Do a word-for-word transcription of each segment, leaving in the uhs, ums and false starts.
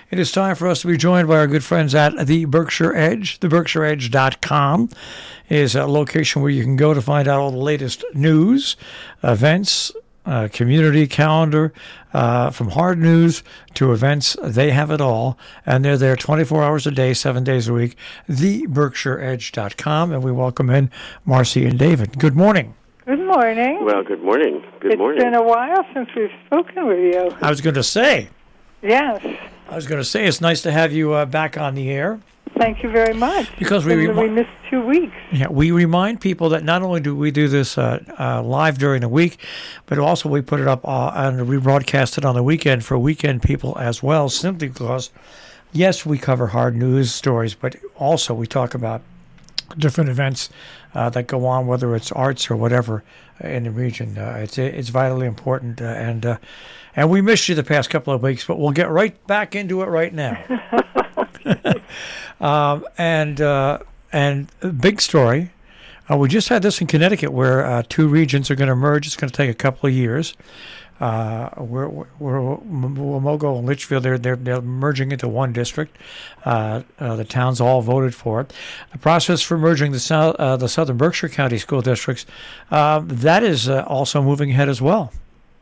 It is time for us to be joined by our good friends at the Berkshire Edge. The Berkshire Edge dot com is a location where you can go to find out all the latest news, events, uh, community calendar, uh, from hard news to events. They have it all, and they're there twenty-four hours a day, seven days a week. the Berkshire Edge dot com, and we welcome in Marcy and David. Good morning. Good morning. Well, good morning. Good it's morning. It's been a while since we've spoken with you. I was going to say. Yes. I was going to say it's nice to have you uh, back on the air. Thank you very much. Because we, remi- remi- we missed two weeks. Yeah, we remind people that not only do we do this uh, uh, live during the week, but also we put it up uh, and rebroadcast it on the weekend for weekend people as well, simply because, yes, we cover hard news stories, but also we talk about different events uh, that go on, whether it's arts or whatever uh, in the region. Uh, it's it's vitally important, uh, and uh, and we missed you the past couple of weeks, but we'll get right back into it right now. um, and uh, and a big story. Uh, we just had this in Connecticut, where uh, two regions are going to merge. It's going to take a couple of years. Uh, we're, we're, Wamogo and Litchfield, they're, they're, they're merging into one district. Uh, uh, the towns all voted for it. The process for merging the, south, uh, the Southern Berkshire County school districts, uh, that is uh, also moving ahead as well.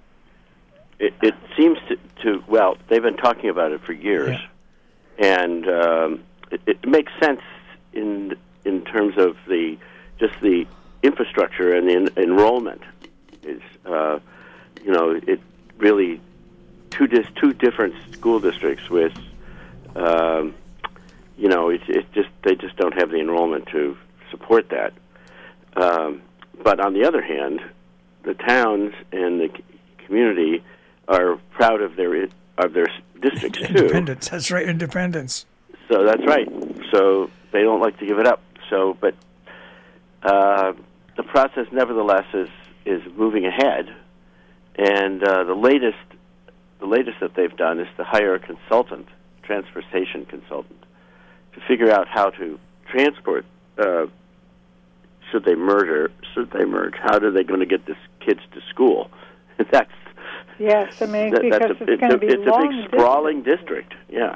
It, it seems to, to, well, they've been talking about it for years. Yeah. And um, it, it makes sense in in terms of the just the infrastructure and the en- enrollment is... Uh, You know, it really two dis- two different school districts with, um, you know, it's it just they just don't have the enrollment to support that. Um, but on the other hand, the towns and the c- community are proud of their of their districts too. Independence, that's right, independence. So that's right. So they don't like to give it up. So, but uh, the process, nevertheless, is is moving ahead. And uh, the latest, the latest that they've done is to hire a consultant, transfer station consultant, to figure out how to transport. Uh, should they merge? Should they merge? How are they going to get this kids to school? that's yes. I mean, that, because that's a, it's, it's going to be it's long a big sprawling district. Yeah.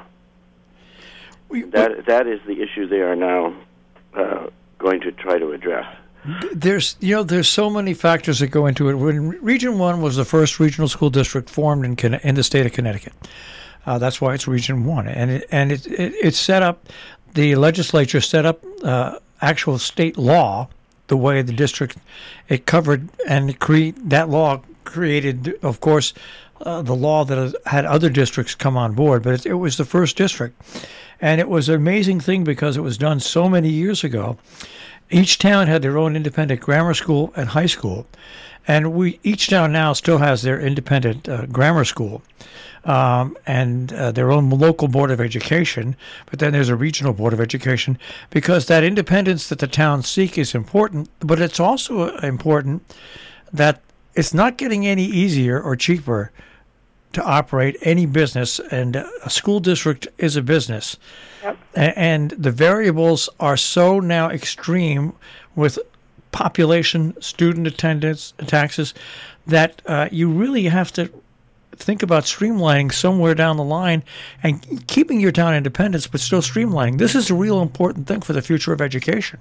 We, that we, that is the issue they are now uh, going to try to address. There's, you know, there's so many factors that go into it. When Region One was the first regional school district formed in in the state of Connecticut, uh, that's why it's Region One, and it, and it, it it set up, the legislature set up uh, actual state law the way the district it covered, and create that law created, of course, uh, the law that had other districts come on board, but it, it was the first district, and it was an amazing thing because it was done so many years ago. Each town had their own independent grammar school and high school, and we each town now still has their independent uh, grammar school um, and uh, their own local board of education, but then there's a regional board of education, because that independence that the towns seek is important, but it's also important that it's not getting any easier or cheaper to operate any business, and a school district is a business. Yep. And the variables are so now extreme with population, student attendance, taxes, that uh, you really have to think about streamlining somewhere down the line and keeping your town independence, but still streamlining. This is a real important thing for the future of education.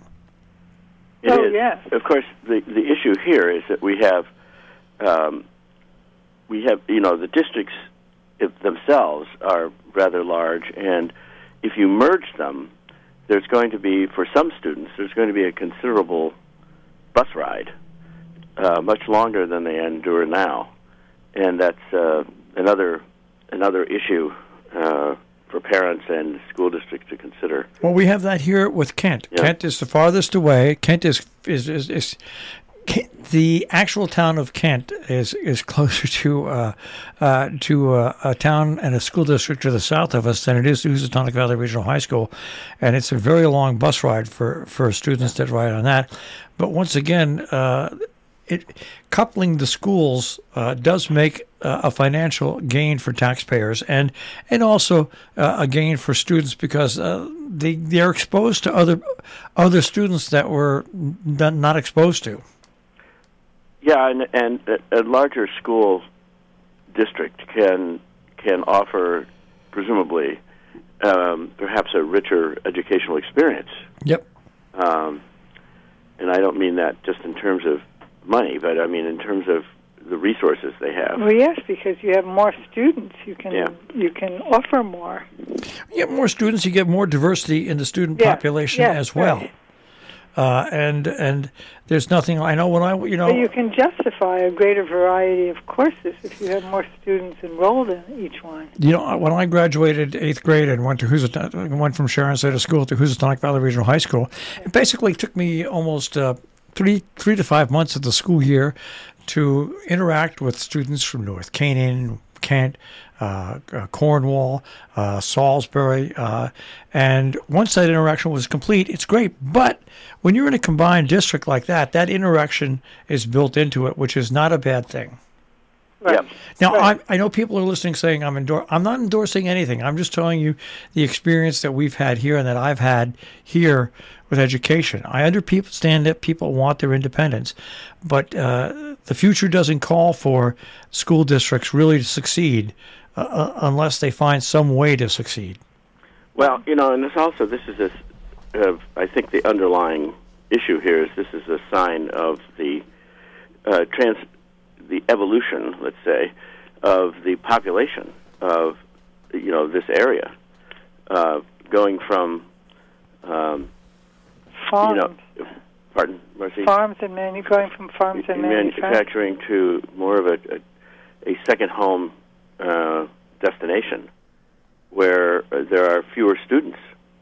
It oh, is. Yes. Of course, the the issue here is that we have, um, we have, you know, the districts themselves are rather large, and if you merge them, there's going to be, for some students, there's going to be a considerable bus ride, uh, much longer than they endure now, and that's uh, another another issue uh, for parents and school districts to consider. Well, we have that here with Kent. Yeah. Kent is the farthest away. Kent is is is. is Kent, the actual town of Kent is is closer to uh, uh, to uh, a town and a school district to the south of us than it is to Housatonic Valley Regional High School, and it's a very long bus ride for, for students that ride on that. But once again, uh, it coupling the schools uh, does make uh, a financial gain for taxpayers, and and also uh, a gain for students, because uh, they they're exposed to other other students that were not exposed to. Yeah, and, and a larger school district can can offer, presumably, um, perhaps a richer educational experience. Yep. Um, and I don't mean that just in terms of money, but I mean in terms of the resources they have. Well, yes, because you have more students, you can Yeah. you can offer more. You get more students, you get more diversity in the student Yes, population yes, as well. right. Uh, and and there's nothing I know when I you know But you can justify a greater variety of courses if you have more students enrolled in each one. you know when I graduated eighth grade and went to Housatonic, went from Sharon Center School to Housatonic Valley Regional High School, it basically took me almost uh, three three to five months of the school year to interact with students from North Canaan, Kent, uh, uh, Cornwall, uh, Salisbury, uh, and once that interaction was complete, it's great. But when you're in a combined district like that, that interaction is built into it, which is not a bad thing. Right. Yep. Now, Right. I, I know people are listening saying I'm endor- I'm not endorsing anything. I'm just telling you the experience that we've had here and that I've had here with education. I understand that people want their independence, but uh, the future doesn't call for school districts really to succeed uh, uh, unless they find some way to succeed. Well, you know, and this also, this is this, uh, I think the underlying issue here is this is a sign of the uh, trans, the evolution, let's say, of the population of, you know, this area, uh, going from, um, Farms, you know, pardon, Marcy? farms and manu- going from farms and manufacturing. manufacturing to more of a, a, a second home uh, destination where uh, there are fewer students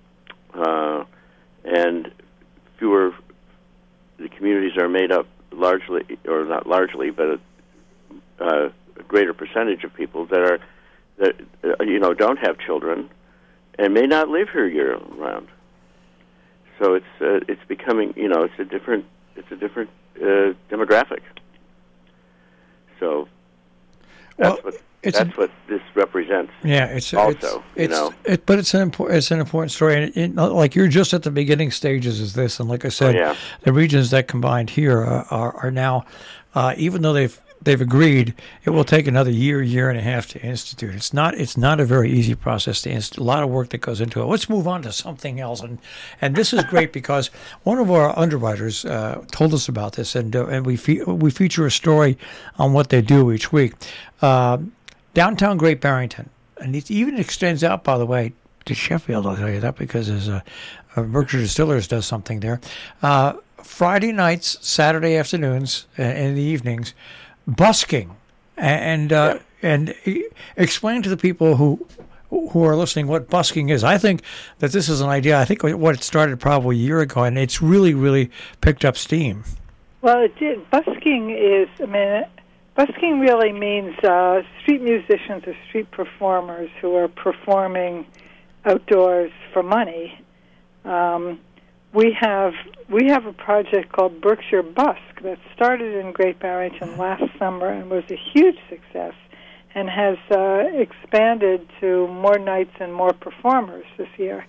uh, and fewer, the communities are made up largely, or not largely, but a, uh, a greater percentage of people that are, that uh, you know, don't have children and may not live here year round. So it's uh, it's becoming, you know, it's a different it's a different uh, demographic. So that's Well, what it's that's a- what this represents. Yeah, it's Also, it's, you it's know. it, but it's an important it's an important story, and it, like you're just at the beginning stages of this, and like I said, Oh, yeah. the regions that combined here are are, are now, uh, even though they've they've agreed, it will take another year, year and a half to institute. It's not it's not a very easy process to institute. A lot of work that goes into it. Let's move on to something else, and and this is great because one of our underwriters uh, told us about this, and uh, and we fe- we feature a story on what they do each week. Uh, Downtown Great Barrington, and it even extends out, by the way, to Sheffield. I'll tell you that because there's a, a Berkshire Distillers does something there. Uh, Friday nights, Saturday afternoons, uh, in the evenings, busking, and uh, and e- explain to the people who who are listening what busking is. I think that this is an idea. I think what it started probably a year ago, and it's really really picked up steam. Well, it did. Busking is, I mean, busking really means uh, street musicians or street performers who are performing outdoors for money. Um, we have we have a project called Berkshire Busk that started in Great Barrington last summer and was a huge success, and has uh, expanded to more nights and more performers this year.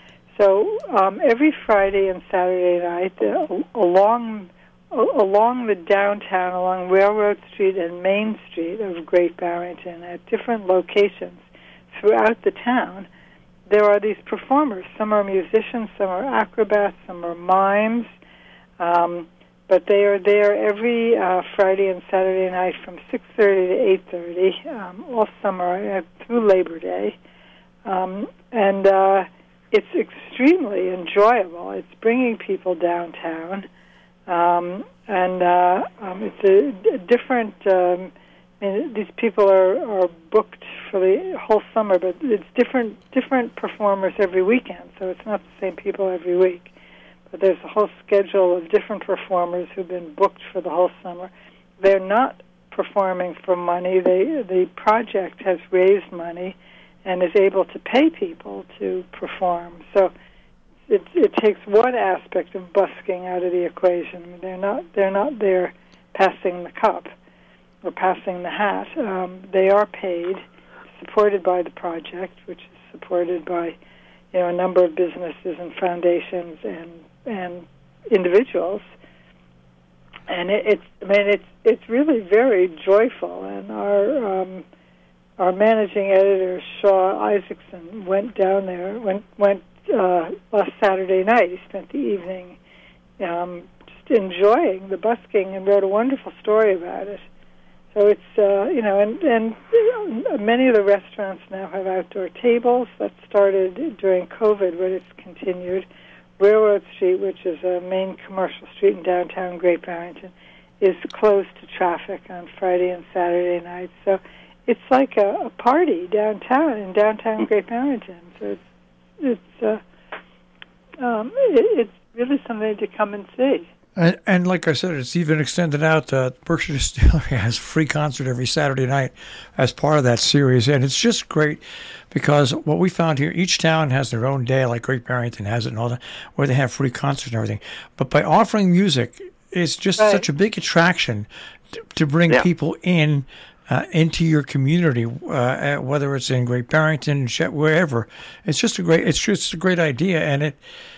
So um, every Friday and Saturday night, uh, along along the downtown, along Railroad Street and Main Street of Great Barrington, at different locations throughout the town, there are these performers. Some are musicians, some are acrobats, some are mimes, um, but they are there every uh, Friday and Saturday night from six thirty to eight thirty, um, all summer uh, through Labor Day. Um, and uh, it's extremely enjoyable. It's bringing people downtown. Um, and uh, um, it's a, a different. Um, I mean, these people are, are booked for the whole summer, but it's different different performers every weekend. So it's not the same people every week. But there's a whole schedule of different performers who've been booked for the whole summer. They're not performing for money. They the project has raised money and is able to pay people to perform. So It, it takes one aspect of busking out of the equation. They're not they're not there passing the cup or passing the hat. Um, they are paid, supported by the project, which is supported by, you know, a number of businesses and foundations and and individuals. And it, it's I mean it's it's really very joyful. And our um, our managing editor, Shaw Isaacson, went down there, went went uh, last Saturday night. He spent the evening um, just enjoying the busking and wrote a wonderful story about it. So it's, uh, you know, and, and many of the restaurants now have outdoor tables. That started during COVID, but it's continued. Railroad Street, which is a main commercial street in downtown Great Barrington, is closed to traffic on Friday and Saturday nights. So it's like a, a party downtown, in downtown Great Barrington. So it's, it's, uh, um, it, it's really something to come and see. And, and like I said, it's even extended out. Uh, Berkshire Distillery has a free concert every Saturday night as part of that series. And it's just great because what we found here, each town has their own day, like Great Barrington has it and all that, where they have free concerts and everything. But by offering music, it's just right. such a big attraction to, to bring yeah. people in uh, into your community, uh, whether it's in Great Barrington, wherever. It's just a great, it's just a great idea. And it,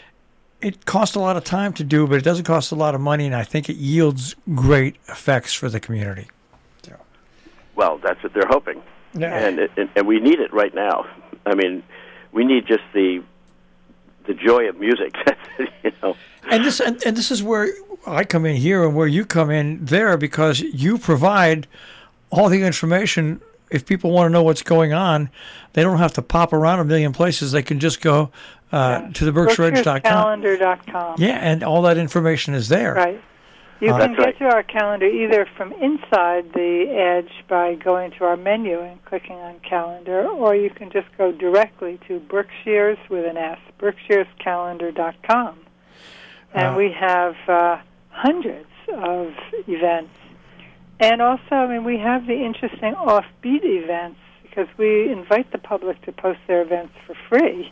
It costs a lot of time to do, but it doesn't cost a lot of money, and I think it yields great effects for the community. So. Well, that's what they're hoping, yeah. and, and and we need it right now. I mean, we need just the the joy of music, you know. And this and, and this is where I come in here, and where you come in there, because you provide all the information. If people want to know what's going on, they don't have to pop around a million places. They can just go uh, yeah. to the Berkshire Edge dot com. calendar dot com. Yeah, and all that information is there. Right. You uh, can get right. to our calendar either from inside the Edge by going to our menu and clicking on calendar, or you can just go directly to Berkshire's with an S, berkshires calendar dot com. And uh, we have uh, hundreds of events. And also, I mean, we have the interesting offbeat events because we invite the public to post their events for free.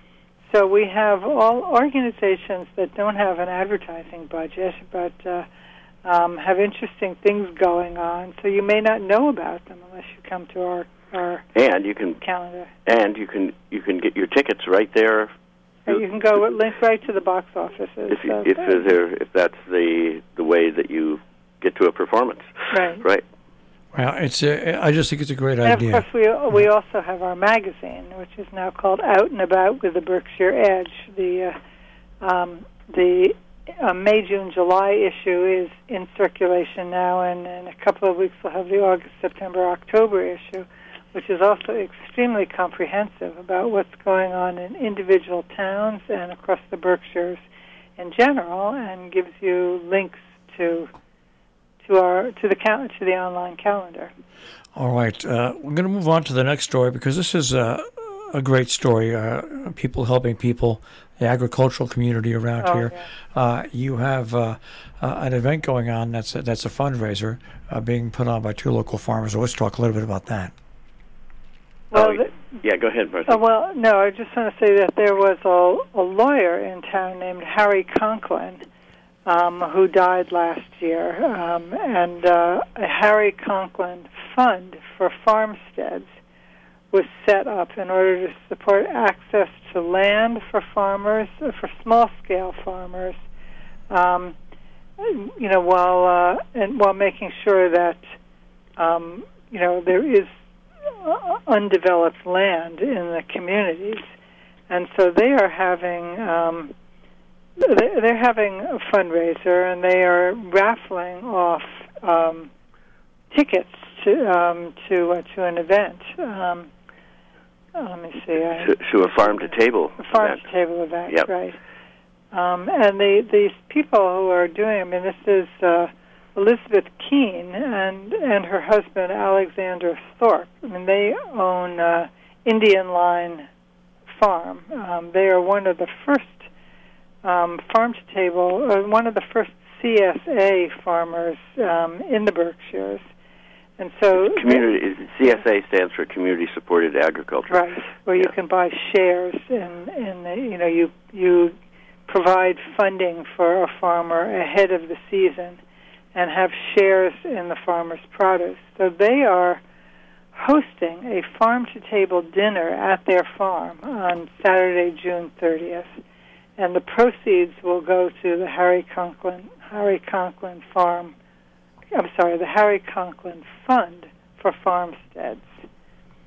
So we have all organizations that don't have an advertising budget, but uh, um, have interesting things going on. So you may not know about them unless you come to our our and you can calendar. And you can you can get your tickets right there. And you can go link right to the box offices. If you, so if there, if that's the the way that you get to a performance, right? Right. Well, it's a, I just think it's a great and idea. And of course, we we also have our magazine, which is now called Out and About with the Berkshire Edge. The uh, um, the uh, May, June, July issue is in circulation now, and in a couple of weeks we'll have the August, September, October issue, which is also extremely comprehensive about what's going on in individual towns and across the Berkshires in general, and gives you links to. To our to the cal- to the online calendar. All right, uh, we're going to move on to the next story because this is a, a great story. Uh, people helping people, the agricultural community around oh, here. Yeah. Uh, you have uh, uh, an event going on that's a, that's a fundraiser uh, being put on by two local farmers. So let's talk a little bit about that. Well, oh, yeah, go ahead, Marcy. Uh, well, no, I just want to say that there was a, a lawyer in town named Harry Conklin. Um, who died last year, um, and uh, a Harry Conklin Fund for farmsteads was set up in order to support access to land for farmers, uh, for small-scale farmers, um, you know, while uh, and while making sure that um, you know there is uh, undeveloped land in the communities, and so they are having. Um, They're having a fundraiser, and they are raffling off um, tickets to um, to uh, to an event. Um, let me see. I, to, to a farm to table. A farm event. to table event, yep. right? Um, and the these people who are doing. I mean, this is uh, Elizabeth Keene and and her husband Alexander Thorpe. I mean, they own uh, Indian Line Farm. Um, they are one of the first. Um, farm to table, uh, one of the first C S A farmers um, in the Berkshires, and so community C S A stands for Community Supported Agriculture, right? Where yeah. you can buy shares, and in, in you know you you provide funding for a farmer ahead of the season, and have shares in the farmer's produce. So they are hosting a farm to table dinner at their farm on Saturday, June thirtieth. And the proceeds will go to the Harry Conklin Harry Conklin Farm. I'm sorry, the Harry Conklin Fund for Farmsteads.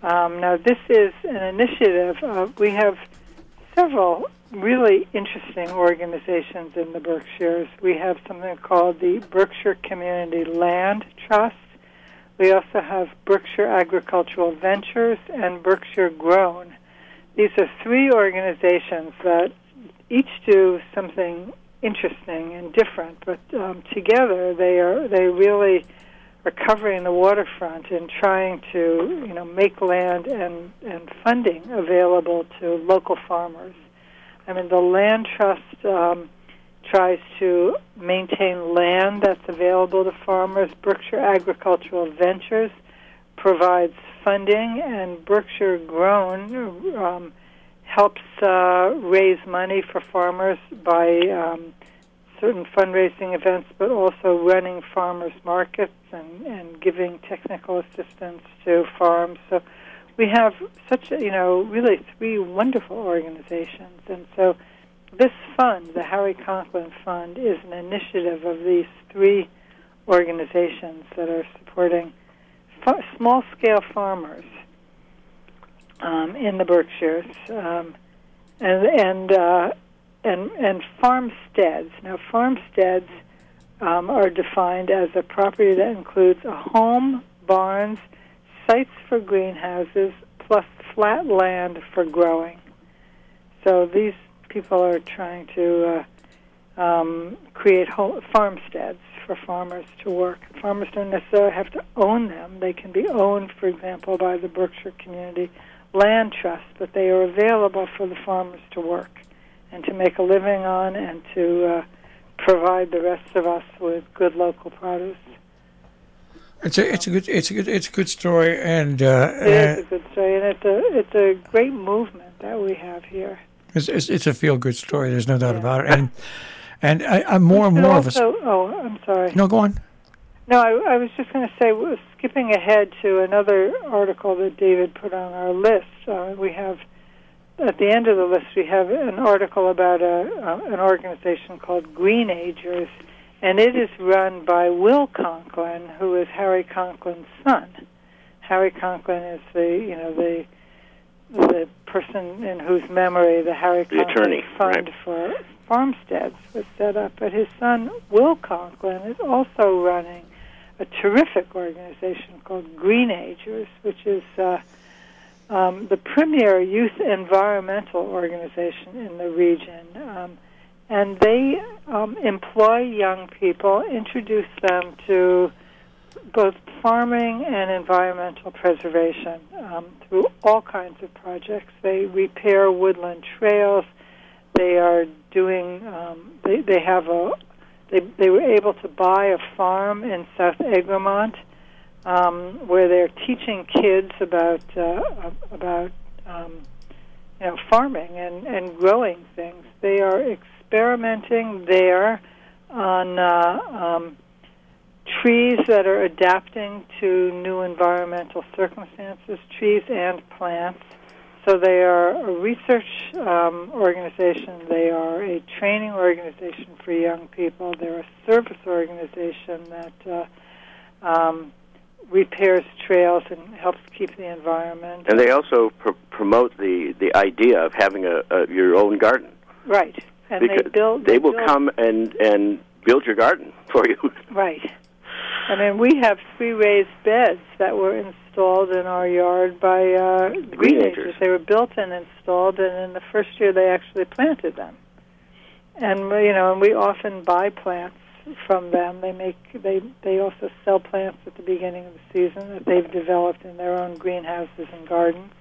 Um, now, this is an initiative. Uh, we have several really interesting organizations in the Berkshires. We have something called the Berkshire Community Land Trust. We also have Berkshire Agricultural Ventures and Berkshire Grown. These are three organizations that each do something interesting and different, but um, together they are they really are covering the waterfront and trying to you know make land and, and funding available to local farmers. I mean, the Land Trust um, tries to maintain land that's available to farmers. Berkshire Agricultural Ventures provides funding, and Berkshire Grown um, helps uh, raise money for farmers by um, certain fundraising events, but also running farmers markets and, and giving technical assistance to farms. So we have such, a, you know, really three wonderful organizations. And so this fund, the Harry Conklin Fund, is an initiative of these three organizations that are supporting fa- small-scale farmers um, in the Berkshires, um, and and, uh, and and farmsteads. Now, farmsteads um, are defined as a property that includes a home, barns, sites for greenhouses, plus flat land for growing. So these people are trying to uh, um, create whole farmsteads for farmers to work. Farmers don't necessarily have to own them. They can be owned, for example, by the Berkshire Community Land Trust, but they are available for the farmers to work and to make a living on and to uh, provide the rest of us with good local produce. It's a it's a good it's a good it's a good story, and uh, it is a good story, and it's a it's a great movement that we have here. It's it's, it's a feel good story. There's no doubt yeah. about it, and and I, I'm more and more also, of a. Oh, I'm sorry. No, go on. No, I, I was just going to say, we're skipping ahead to another article that David put on our list. Uh, we have at the end of the list we have an article about a uh, an organization called Greenagers. And it is run by Will Conklin, who is Harry Conklin's son. Harry Conklin is the, you know, the the person in whose memory the Harry the Conklin attorney, Fund right. for Farmsteads was set up. But his son, Will Conklin, is also running a terrific organization called Greenagers, which is uh, um, the premier youth environmental organization in the region. Um, And they um, employ young people, introduce them to both farming and environmental preservation um, through all kinds of projects. They repair woodland trails. They are doing. Um, they they have a. They they were able to buy a farm in South Egremont um, where they're teaching kids about uh, about um, you know farming and, and growing things. They are experimenting there on uh, um, trees that are adapting to new environmental circumstances, trees and plants. So they are a research um, organization. They are a training organization for young people. They're a service organization that uh, um, repairs trails and helps keep the environment. And they also pr- promote the, the idea of having a, a your own garden. Right. And because they build. They, they will build, come and, and build your garden for you. Right. I mean, we have three raised beds that were installed in our yard by uh, Greenagers. They were built and installed, and in the first year they actually planted them. And you know, and we often buy plants from them. They make they they also sell plants at the beginning of the season that they've developed in their own greenhouses and gardens.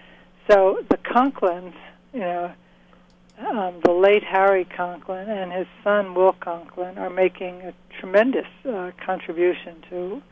So the Conklins, you know. Um, the late Harry Conklin and his son Will Conklin are making a tremendous uh, contribution to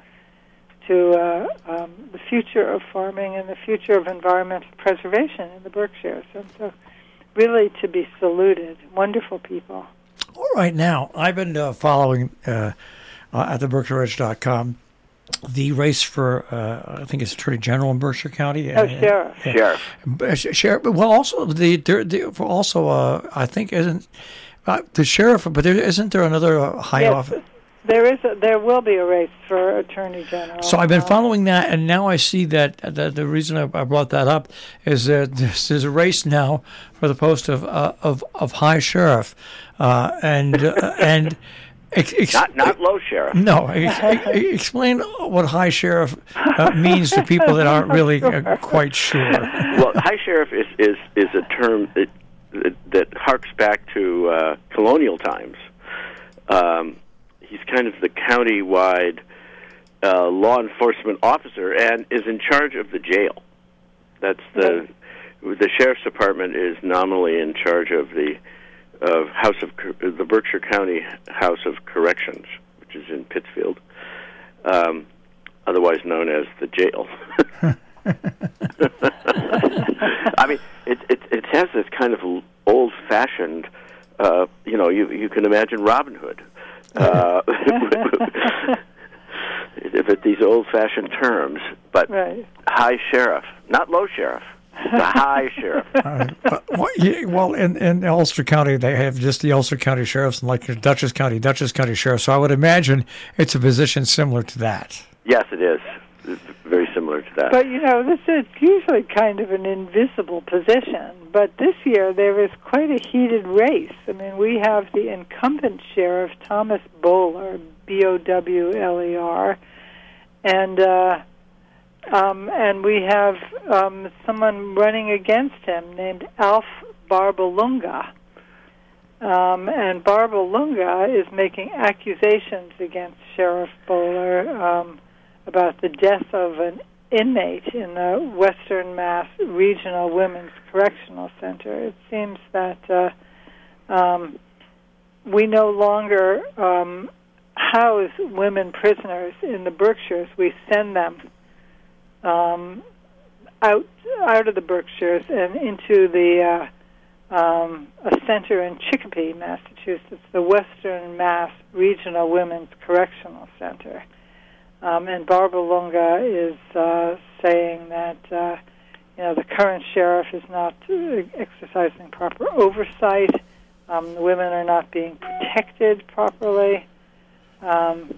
to uh, um, the future of farming and the future of environmental preservation in the Berkshires. And so, really, to be saluted. Wonderful people. All right, now I've been uh, following uh, uh, at the Berkshire Edge dot com the race for, uh, I think it's Attorney General in Berkshire County. Oh, sheriff. Yeah. Sheriff. Sheriff. Well, also the, there, the for also uh, I think isn't uh, the sheriff, but there isn't there another uh, high yes, office? There is a, there will be a race for Attorney General. So I've been Uh, following that, and now I see that the, the reason I I brought that up is that there's, there's a race now for the post of uh, of of High Sheriff, uh, and uh, and ex- ex- Not not low sheriff. no, ex- ex- explain what High Sheriff uh, means to people that aren't really uh, quite sure. Well, high sheriff is is, is a term that that, that harks back to uh, colonial times. Um, he's kind of the county-wide uh, law enforcement officer and is in charge of the jail. That's the the sheriff's department is nominally in charge of the of House of Cor- the Berkshire County House of Corrections, which is in Pittsfield, um, otherwise known as the jail. I mean, it, it it has this kind of old-fashioned, uh, you know, you you can imagine Robin Hood, uh, with these old-fashioned terms. But Right. high sheriff, not low sheriff, the high sheriff. Uh, well, yeah, well, in, in Ulster County, they have just the Ulster County Sheriffs, and like the Dutchess County, Dutchess County Sheriff. So I would imagine it's a position similar to that. Yes, it is. It's very similar to that. But, you know, this is usually kind of an invisible position. But this year there is quite a heated race. I mean, we have the incumbent sheriff, Thomas Bowler, B O W L E R, and uh, um, and we have um, someone running against him named Alf Barbalunga. Um, and Barbalunga is making accusations against Sheriff Bowler um, about the death of an inmate in the Western Mass Regional Women's Correctional Center. It seems that uh, um, we no longer um, house women prisoners in the Berkshires. We send them um, out out of the Berkshires and into the uh, um, a center in Chicopee, Massachusetts, the Western Mass Regional Women's Correctional Center. Um, and Barbalunga is uh, saying that uh, you know the current sheriff is not uh, exercising proper oversight. Um, the women are not being protected properly. Um,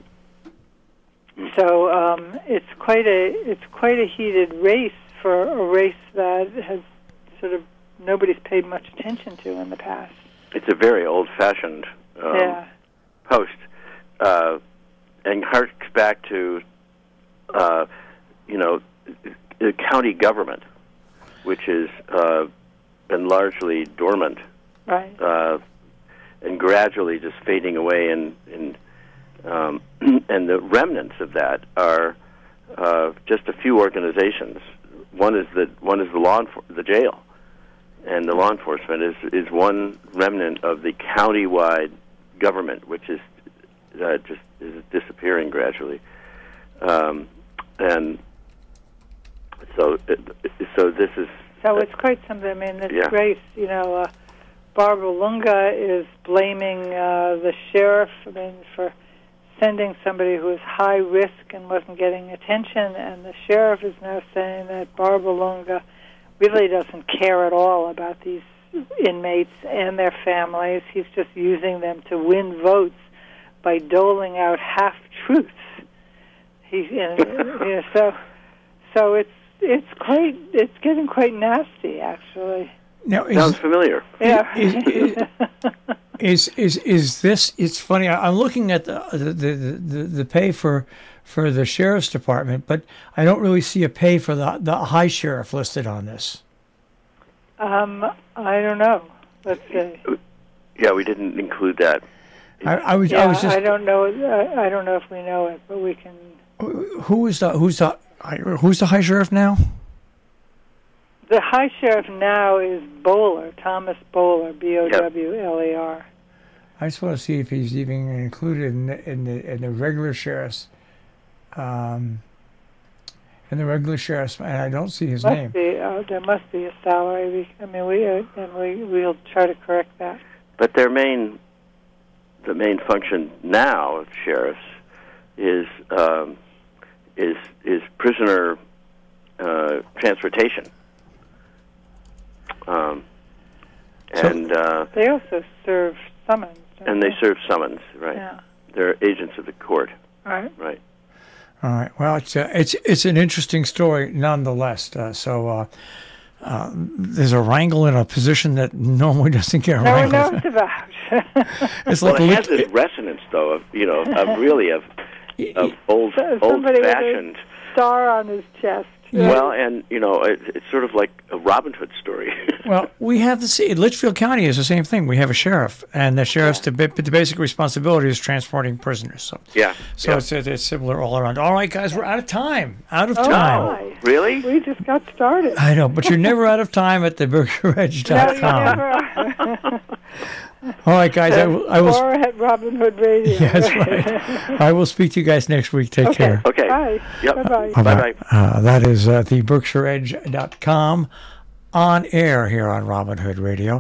so um, it's quite a it's quite a heated race for a race that has sort of nobody's paid much attention to in the past. It's a very old-fashioned um, Yeah. post. Uh, and harks back to, uh, you know, the county government, which has uh, been largely dormant, Right. uh, and gradually just fading away. And and um, and the remnants of that are uh, just a few organizations. One is the one is the law enfor- the jail, and the law enforcement is is one remnant of the county-wide government, which is uh, just is disappearing gradually, um, and so so this is So it's quite something. I mean, this Yeah. race, you know, uh, Barbalunga is blaming uh, the sheriff, I mean, for sending somebody who was high risk and wasn't getting attention, and the sheriff is now saying that Barbalunga really doesn't care at all about these inmates and their families. He's just using them to win votes by doling out half truths. He, and, you know, so, so it's it's quite it's getting quite nasty, actually. Now, is, sounds familiar. Yeah. is, is, is is is this? It's funny. I- I'm looking at the the, the, the the pay for for the sheriff's department, but I don't really see a pay for the the high sheriff listed on this. um, I don't know. Let's see. Yeah, we didn't include that. I, I was Yeah, I was just I don't know. I, I don't know if we know it, but we can. who is the who's the who's the high sheriff now? The high sheriff now is Bowler, Thomas Bowler, B O W L E R. I just want to see if he's even included in the in the, in the regular sheriff's, um, in the regular sheriff's, and I don't see his Must name. be. Uh, there must be a salary. We, I mean, we uh, and we we'll try to correct that. But their main, the main function now of sheriffs is um, is is prisoner uh, transportation, um, So- and uh, They also serve summons. don't and they serve summons, right? Yeah. they're agents of the court. Right. Right. All right. Well, it's uh, it's it's an interesting story nonetheless. Uh, so uh, uh, there's a wrangle in a position that normally doesn't get No one wrangled. knows about. It's Well, like it a has lit- this resonance, though, of you know, of really of, of old, So- somebody with a- old-fashioned. Star on his chest. Well, and you know, it, it's sort of like a Robin Hood story. Well, we have the sa- Litchfield County is the same thing. We have a sheriff, and the sheriff's the, ba- the basic responsibility is transporting prisoners. So, yeah. so yeah. it's, it's similar all around. All right, guys, we're out of time. Out of Oh, time. my. Really? We just got started. I know, but you're never out of time at the berkshire edge No, dot you com. never are. All right, guys, I will. I will Or at Robin Hood Radio. yeah, that's right. I will speak to you guys next week. Take Okay. care. Okay. Bye. Yep. Bye-bye. Bye-bye. Uh, that is uh, the berkshire edge dot com on air here on Robin Hood Radio.